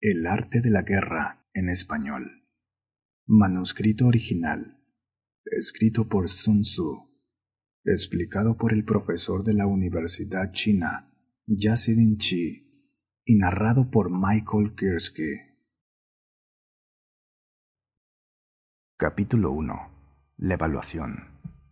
El arte de la guerra en español. Manuscrito original. Escrito por Sun Tzu. Explicado por el profesor de la Universidad China, Yasidin Chi, y narrado por Michael Kirsky. Capítulo 1. La evaluación.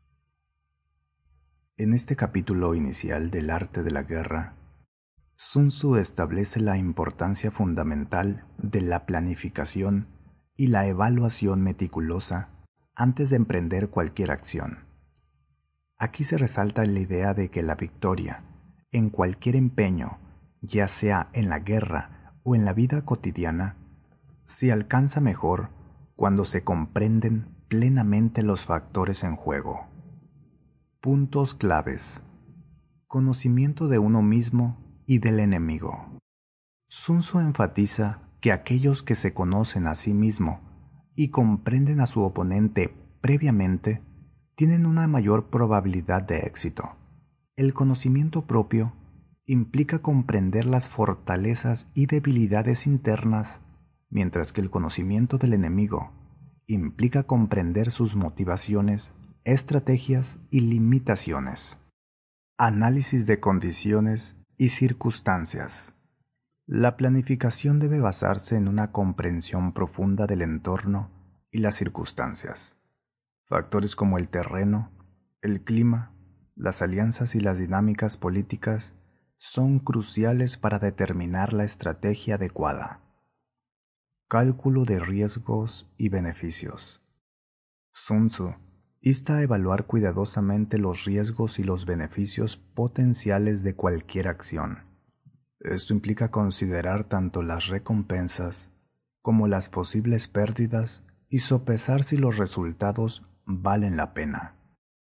En este capítulo inicial del arte de la guerra, Sun Tzu establece la importancia fundamental de la planificación y la evaluación meticulosa antes de emprender cualquier acción. Aquí se resalta la idea de que la victoria en cualquier empeño, ya sea en la guerra o en la vida cotidiana, se alcanza mejor cuando se comprenden plenamente los factores en juego. Puntos claves: conocimiento de uno mismo y del enemigo. Sun Tzu enfatiza que aquellos que se conocen a sí mismo y comprenden a su oponente previamente tienen una mayor probabilidad de éxito. El conocimiento propio implica comprender las fortalezas y debilidades internas, mientras que el conocimiento del enemigo implica comprender sus motivaciones, estrategias y limitaciones. Análisis de condiciones y circunstancias. La planificación debe basarse en una comprensión profunda del entorno y las circunstancias. Factores como el terreno, el clima, las alianzas y las dinámicas políticas son cruciales para determinar la estrategia adecuada. Cálculo de riesgos y beneficios. Sun Tzu insta a evaluar cuidadosamente los riesgos y los beneficios potenciales de cualquier acción. Esto implica considerar tanto las recompensas como las posibles pérdidas y sopesar si los resultados valen la pena.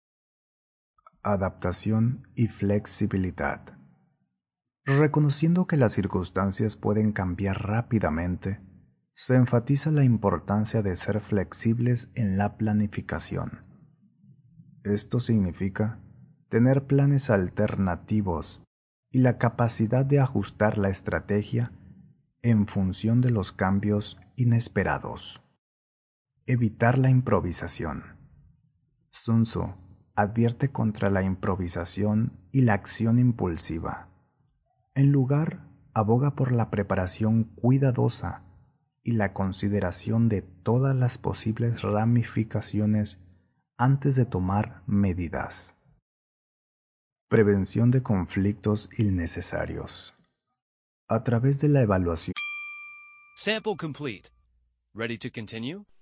Adaptación y flexibilidad. Reconociendo que las circunstancias pueden cambiar rápidamente, se enfatiza la importancia de ser flexibles en la planificación. Esto significa tener planes alternativos y la capacidad de ajustar la estrategia en función de los cambios inesperados. Evitar la improvisación. Sun Tzu advierte contra la improvisación y la acción impulsiva. En lugar, aboga por la preparación cuidadosa y la consideración de todas las posibles ramificaciones antes de tomar medidas. Prevención de conflictos innecesarios. A través de la evaluación. Sample complete. Ready to continue?